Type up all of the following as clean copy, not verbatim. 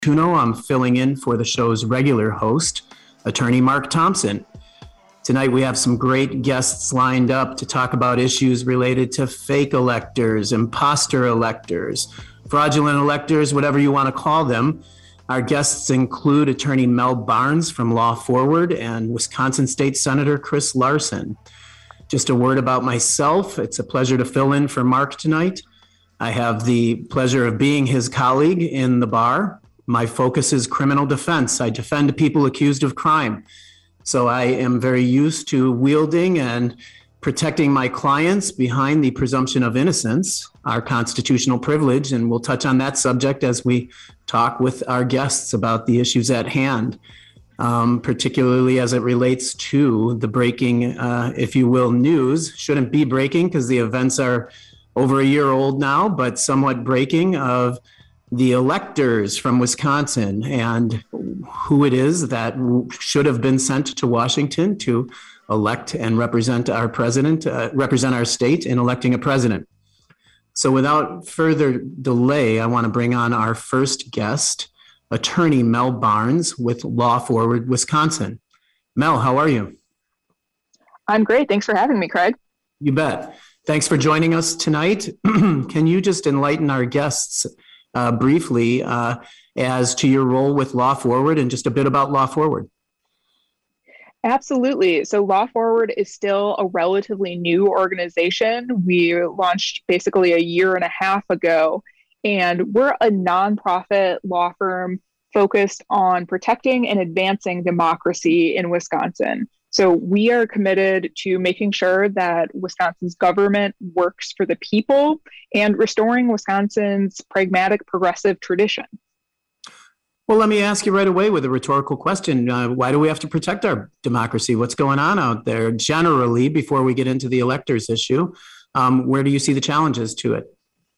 Tuno. I'm filling in for the show's regular host, attorney Mark Thompson. Tonight we have some great guests lined up to talk about issues related to fake electors, imposter electors, fraudulent electors, whatever you want to call them. Our guests include attorney Mel Barnes from Law Forward and Wisconsin State Senator Chris Larson. Just a word about myself. It's a pleasure to fill in for Mark tonight. I have the pleasure of being his colleague in the bar. My focus is criminal defense. I defend people accused of crime. So I am very used to wielding and protecting my clients behind the presumption of innocence, our constitutional privilege, and we'll touch on that subject as we talk with our guests about the issues at hand, particularly as it relates to the breaking, if you will, news. Shouldn't be breaking because the events are over a year old now, but somewhat breaking of the electors from Wisconsin and who it is that should have been sent to Washington to elect and represent our president, represent our state in electing a president. So without further delay, I want to bring on our first guest, attorney Mel Barnes with Law Forward Wisconsin. Mel, how are you? I'm great. Thanks for having me, Craig. You bet. Thanks for joining us tonight. Can you just enlighten our guests briefly as to your role with Law Forward and just a bit about Law Forward? Absolutely. So Law Forward is still a relatively new organization. We launched basically a year and a half ago, and we're a nonprofit law firm focused on protecting and advancing democracy in Wisconsin. So we are committed to making sure that Wisconsin's government works for the people and restoring Wisconsin's pragmatic progressive tradition. Well, let me ask you right away with a rhetorical question. Why do we have to protect our democracy? What's going on out there generally before we get into the electors issue? Where do you see the challenges to it?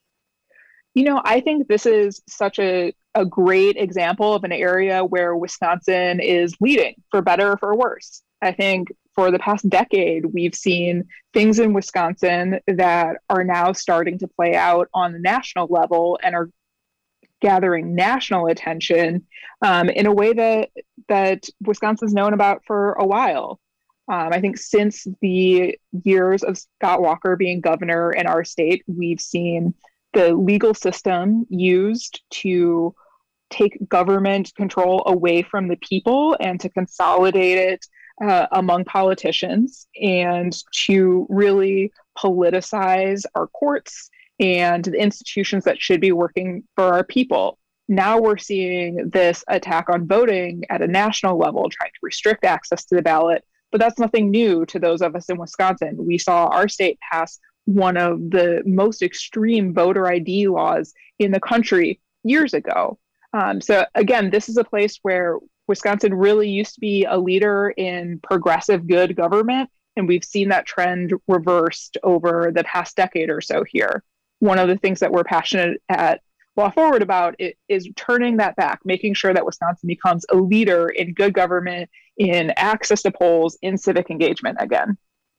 You know, I think this is such a great example of an area where Wisconsin is leading, for better or for worse. I think for the past decade, we've seen things in Wisconsin that are now starting to play out on the national level and are gathering national attention in a way that Wisconsin's known about for a while. I think since the years of Scott Walker being governor in our state, we've seen the legal system used to take government control away from the people and to consolidate it among politicians and to really politicize our courts and the institutions that should be working for our people. Now we're seeing this attack on voting at a national level, trying to restrict access to the ballot, but that's nothing new to those of us in Wisconsin. We saw our state pass one of the most extreme voter ID laws in the country years ago. So again, this is a place where Wisconsin really used to be a leader in progressive good government, and we've seen that trend reversed over the past decade or so here. One of the things that we're passionate at Law Forward about is turning that back, making sure that Wisconsin becomes a leader in good government, in access to polls, in civic engagement again.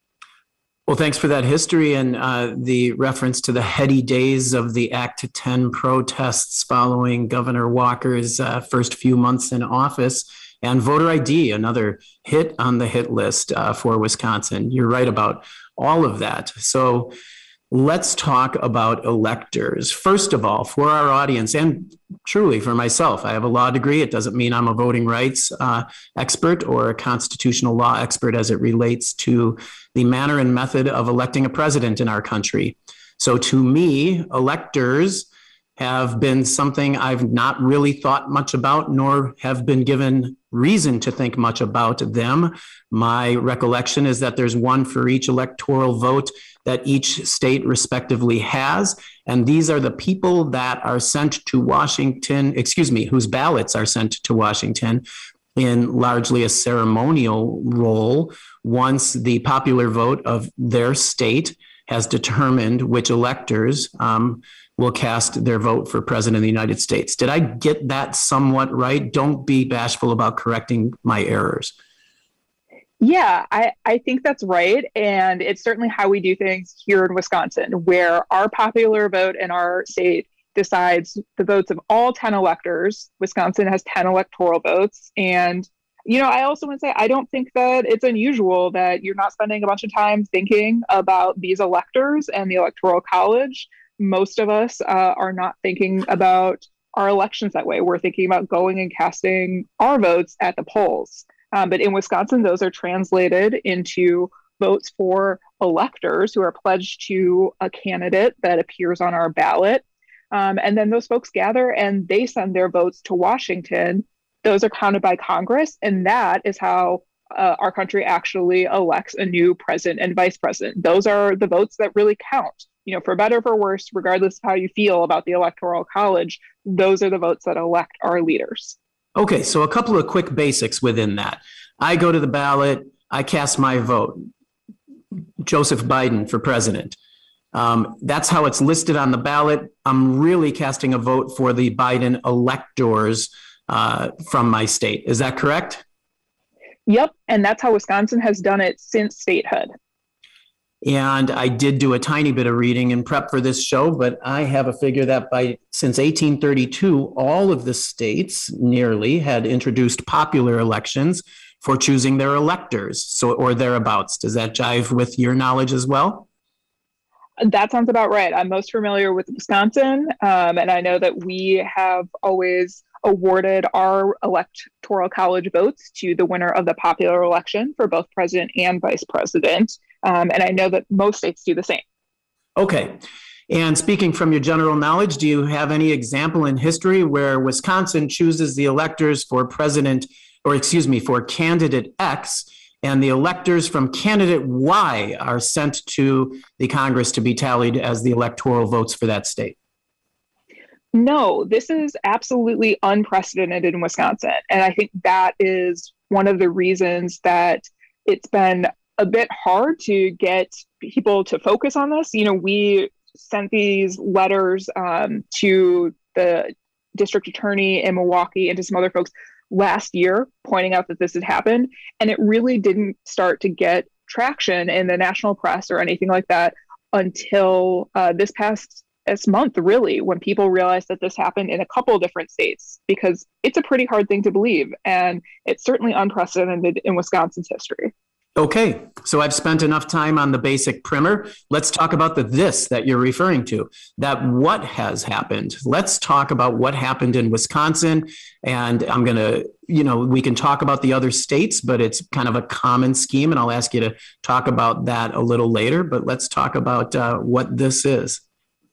Well, thanks for that history and the reference to the heady days of the Act 10 protests following Governor Walker's first few months in office, and voter ID, another hit on the hit list for Wisconsin. You're right about all of that. So let's talk about electors. First of all, for our audience, and truly for myself, I have a law degree. It doesn't mean I'm a voting rights expert or a constitutional law expert as it relates to the manner and method of electing a president in our country. So to me, electors have been something I've not really thought much about, nor have been given reason to think much about them. My recollection is that there's one for each electoral vote that each state respectively has. And these are the people that are sent to Washington, whose ballots are sent to Washington in largely a ceremonial role once the popular vote of their state has determined which electors will cast their vote for president of the United States. Did I get that somewhat right? Don't be bashful about correcting my errors. Yeah, I think that's right. And it's certainly how we do things here in Wisconsin, where our popular vote in our state decides the votes of all 10 electors. Wisconsin has 10 electoral votes. And, I also want to say, I don't think that it's unusual that you're not spending a bunch of time thinking about these electors and the Electoral College. Most of us are not thinking about our elections that way. We're thinking about going and casting our votes at the polls. But in Wisconsin, those are translated into votes for electors who are pledged to a candidate that appears on our ballot. And then those folks gather and they send their votes to Washington. Those are counted by Congress. And that is how our country actually elects a new president and vice president. Those are the votes that really count. For better or for worse, regardless of how you feel about the Electoral College, those are the votes that elect our leaders. Okay, so a couple of quick basics within that. I go to the ballot, I cast my vote. Joseph Biden for president. That's how it's listed on the ballot. I'm really casting a vote for the Biden electors from my state. Is that correct? Yep. And that's how Wisconsin has done it since statehood. And I did do a tiny bit of reading in prep for this show, but I have a figure that since 1832, all of the states nearly had introduced popular elections for choosing their electors, or thereabouts. Does that jive with your knowledge as well? That sounds about right. I'm most familiar with Wisconsin, and I know that we have always awarded our Electoral College votes to the winner of the popular election for both president and vice president. And I know that most states do the same. Okay. And speaking from your general knowledge, do you have any example in history where Wisconsin chooses the electors for for candidate X, and the electors from candidate Y are sent to the Congress to be tallied as the electoral votes for that state? No, this is absolutely unprecedented in Wisconsin. And I think that is one of the reasons that it's been a bit hard to get people to focus on this. We sent these letters to the district attorney in Milwaukee and to some other folks last year pointing out that this had happened. And it really didn't start to get traction in the national press or anything like that until this month, really, when people realized that this happened in a couple of different states, because it's a pretty hard thing to believe. And it's certainly unprecedented in Wisconsin's history. Okay, so I've spent enough time on the basic primer. Let's talk about the this that you're referring to, that what has happened. Let's talk about what happened in Wisconsin. And I'm going to, we can talk about the other states, but it's kind of a common scheme. And I'll ask you to talk about that a little later. But let's talk about what this is.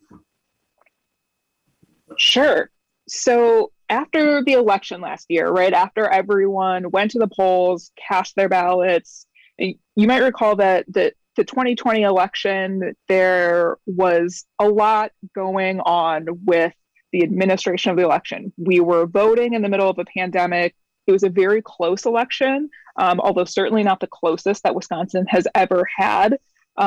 Sure. So after the election last year, right after everyone went to the polls, cast their ballots, you might recall that the 2020 election, there was a lot going on with the administration of the election. We were voting in the middle of a pandemic. It was a very close election, although certainly not the closest that Wisconsin has ever had.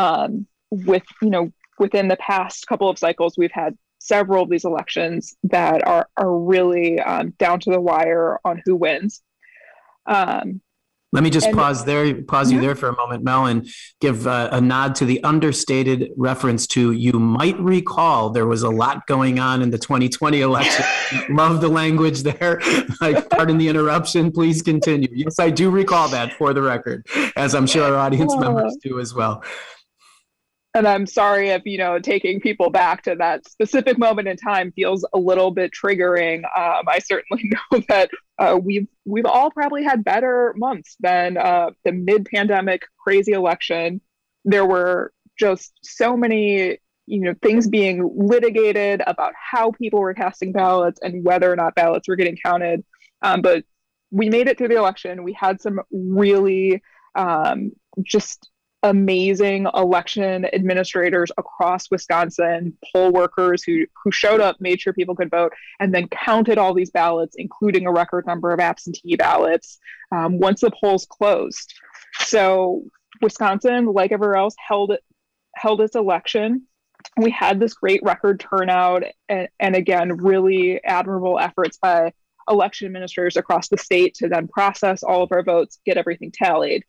Within the past couple of cycles, we've had several of these elections that are really down to the wire on who wins. Let me just pause you there for a moment, Mel, and give a nod to the understated reference to, you might recall there was a lot going on in the 2020 election. Love the language there. Pardon the interruption. Please continue. Yes, I do recall that, for the record, as I'm sure our audience members do as well. And I'm sorry if, taking people back to that specific moment in time feels a little bit triggering. I certainly know that we've all probably had better months than the mid-pandemic crazy election. There were just so many, things being litigated about how people were casting ballots and whether or not ballots were getting counted. But we made it through the election. We had some really just amazing election administrators across Wisconsin, poll workers who showed up, made sure people could vote, and then counted all these ballots, including a record number of absentee ballots, once the polls closed. So Wisconsin, like everywhere else, held its election. We had this great record turnout, and again, really admirable efforts by election administrators across the state to then process all of our votes, get everything tallied.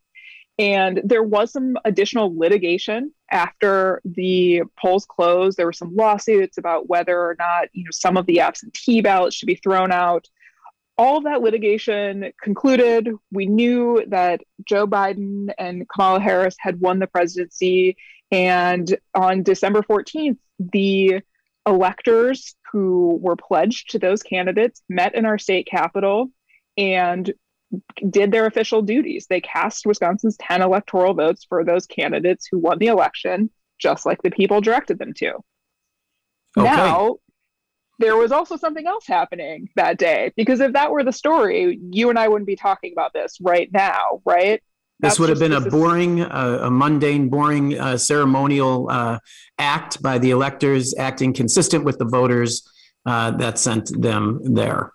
And there was some additional litigation after the polls closed. There were some lawsuits about whether or not, some of the absentee ballots should be thrown out. All of that litigation concluded. We knew that Joe Biden and Kamala Harris had won the presidency. And on December 14th, the electors who were pledged to those candidates met in our state capitol and did their official duties. They cast Wisconsin's 10 electoral votes for those candidates who won the election, just like the people directed them to. Okay. Now, there was also something else happening that day, because if that were the story, you and I wouldn't be talking about this right now, right? This would have been a mundane, boring ceremonial act by the electors, acting consistent with the voters that sent them there.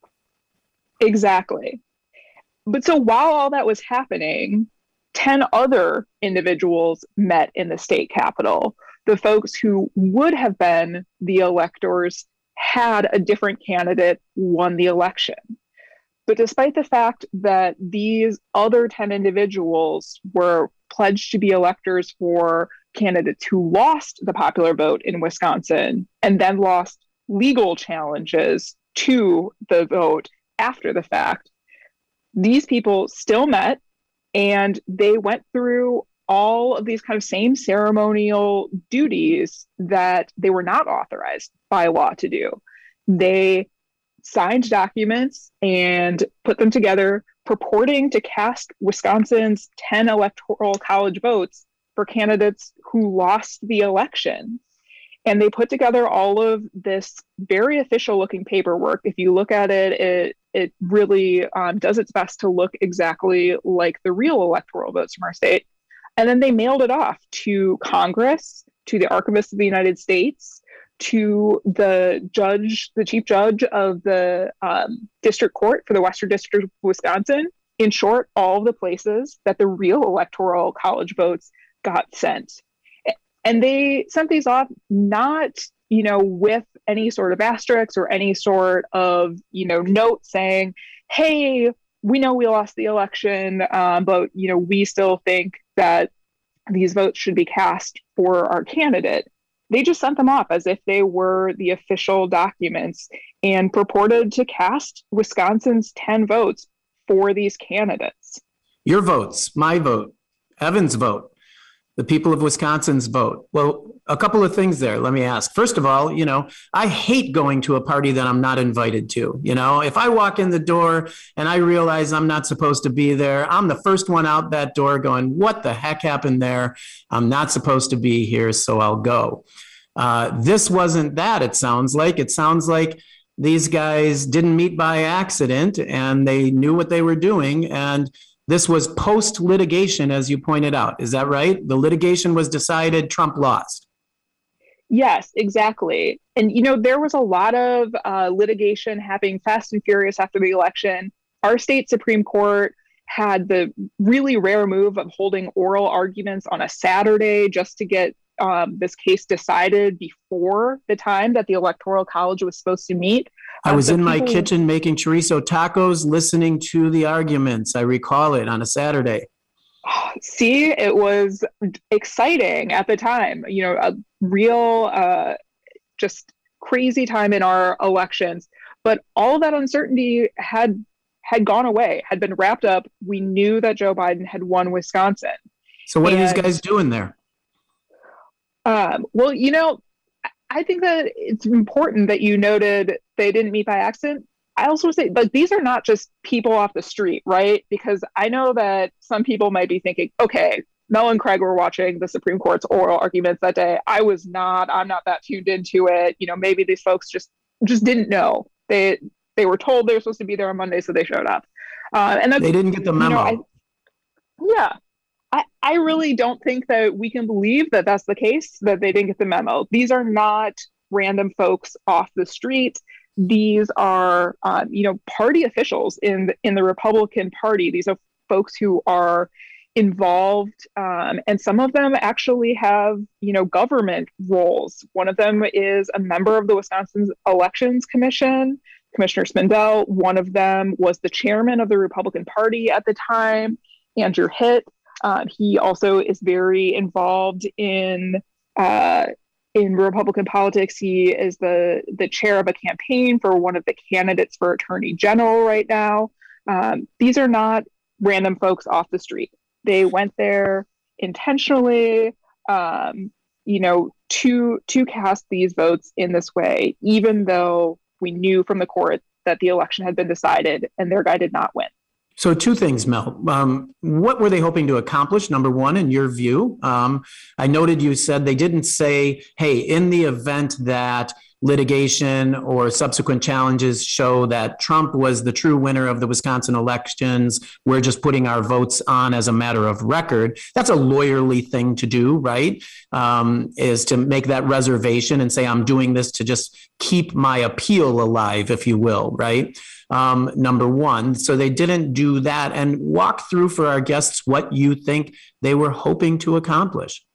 Exactly. But so while all that was happening, 10 other individuals met in the state capitol. The folks who would have been the electors had a different candidate won the election. But despite the fact that these other 10 individuals were pledged to be electors for candidates who lost the popular vote in Wisconsin and then lost legal challenges to the vote after the fact, these people still met, and they went through all of these kind of same ceremonial duties that they were not authorized by law to do. They signed documents and put them together purporting to cast Wisconsin's 10 electoral college votes for candidates who lost the election. And they put together all of this very official looking paperwork. If you look at it, it really does its best to look exactly like the real electoral votes from our state. And then they mailed it off to Congress, to the Archivist of the United States, to the chief judge of the district court for the Western District of Wisconsin. In short, all of the places that the real electoral college votes got sent. And they sent these off not, with any sort of asterisks or any sort of, note saying, hey, we know we lost the election, but, we still think that these votes should be cast for our candidate. They just sent them off as if they were the official documents and purported to cast Wisconsin's 10 votes for these candidates. Your votes, my vote, Evan's vote, the people of Wisconsin's vote. Well, a couple of things there. Let me ask. First of all, I hate going to a party that I'm not invited to. If I walk in the door and I realize I'm not supposed to be there, I'm the first one out that door going, what the heck happened there? I'm not supposed to be here, so I'll go. This wasn't that, it sounds like. It sounds like these guys didn't meet by accident and they knew what they were doing. And this was post-litigation, as you pointed out. Is that right? The litigation was decided, Trump lost. Yes, exactly. And, there was a lot of litigation happening fast and furious after the election. Our state Supreme Court had the really rare move of holding oral arguments on a Saturday just to get this case decided before the time that the Electoral College was supposed to meet. I was in my kitchen making chorizo tacos, listening to the arguments. I recall it on a Saturday. See, it was exciting at the time. A real, just crazy time in our elections. But all that uncertainty had gone away, had been wrapped up. We knew that Joe Biden had won Wisconsin. So what are these guys doing there? Well, I think that it's important that you noted they didn't meet by accident. I also say, these are not just people off the street, right? Because I know that some people might be thinking, okay, Mel and Craig were watching the Supreme Court's oral arguments that day. I'm not that tuned into it. Maybe these folks just didn't know. They were told they were supposed to be there on Monday, so they showed up. And they didn't get the memo. I really don't think that we can believe that that's the case, that they didn't get the memo. These are not random folks off the street. These are, party officials in the Republican Party. These are folks who are involved, and some of them actually have, government roles. One of them is a member of the Wisconsin Elections Commission, Commissioner Spindell. One of them was the chairman of the Republican Party at the time, Andrew Hitt. He also is very involved in Republican politics. He is the chair of a campaign for one of the candidates for attorney general right now. These are not random folks off the street. They went there intentionally, to cast these votes in this way, even though we knew from the court that the election had been decided and their guy did not win. So two things, Mel. What were they hoping to accomplish? Number one, in your view, I noted you said they didn't say, hey, in the event that litigation or subsequent challenges show that Trump was the true winner of the Wisconsin elections, we're just putting our votes on as a matter of record. That's a lawyerly thing to do, right? Is to make that reservation and say, I'm doing this to just keep my appeal alive, if you will, right? Number one. So they didn't do that. And walk through for our guests what you think they were hoping to accomplish.